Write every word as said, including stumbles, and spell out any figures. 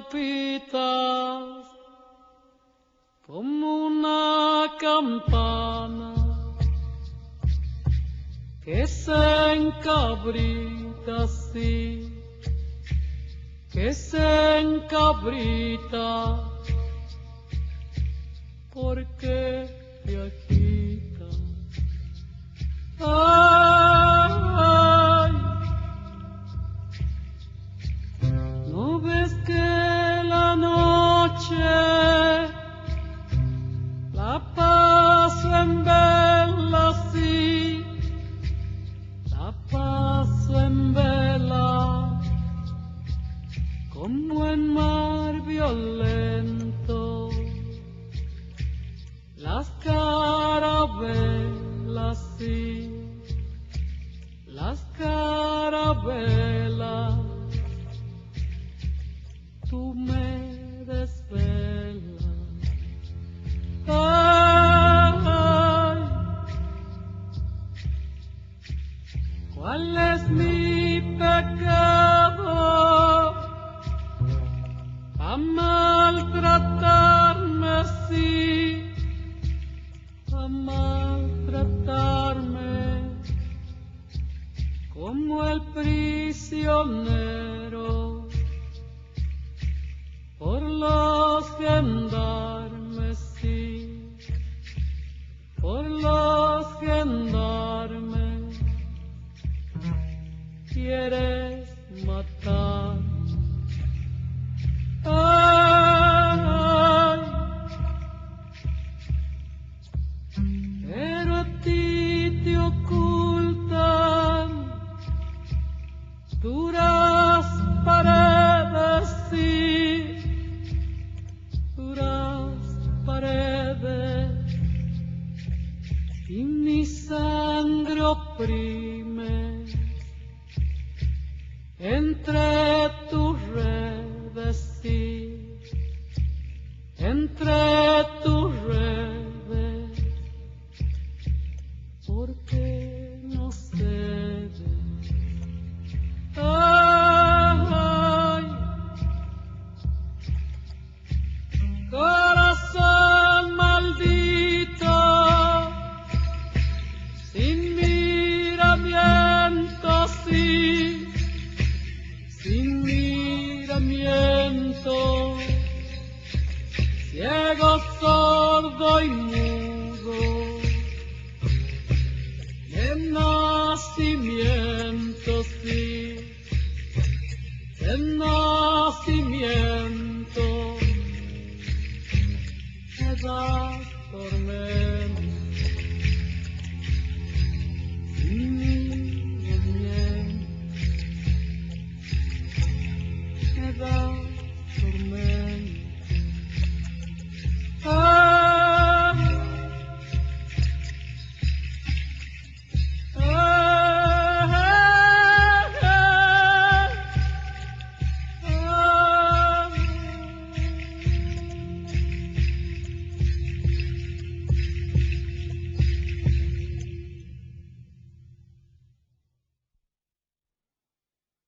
palpitas como una campana que se encabrita así, que se encabrita porque te agita. Ay, ¿no ves que la noche la paso en vela así, la paso en vela como en mar violento? Las carabelas, sí, las carabelas, tú me desvelas. Ay, ¿cuál es mi pecado a maltratarme así? A maltratarme como el prisionero por los gendarmes, sí, por los gendarmes quieres matar. Ay, pero a ti te ocultan duras paredes, sí, duras paredes, y mi sangre oprime entre tus redes, sí, entre tus redes, porque no cedes. Ay, corazón maldito, sin miramiento, sí, sin miramiento, ciego, sordo y mudo, de nacimiento, sí, de nacimiento, me das tormento, sin miramiento, me das tormento.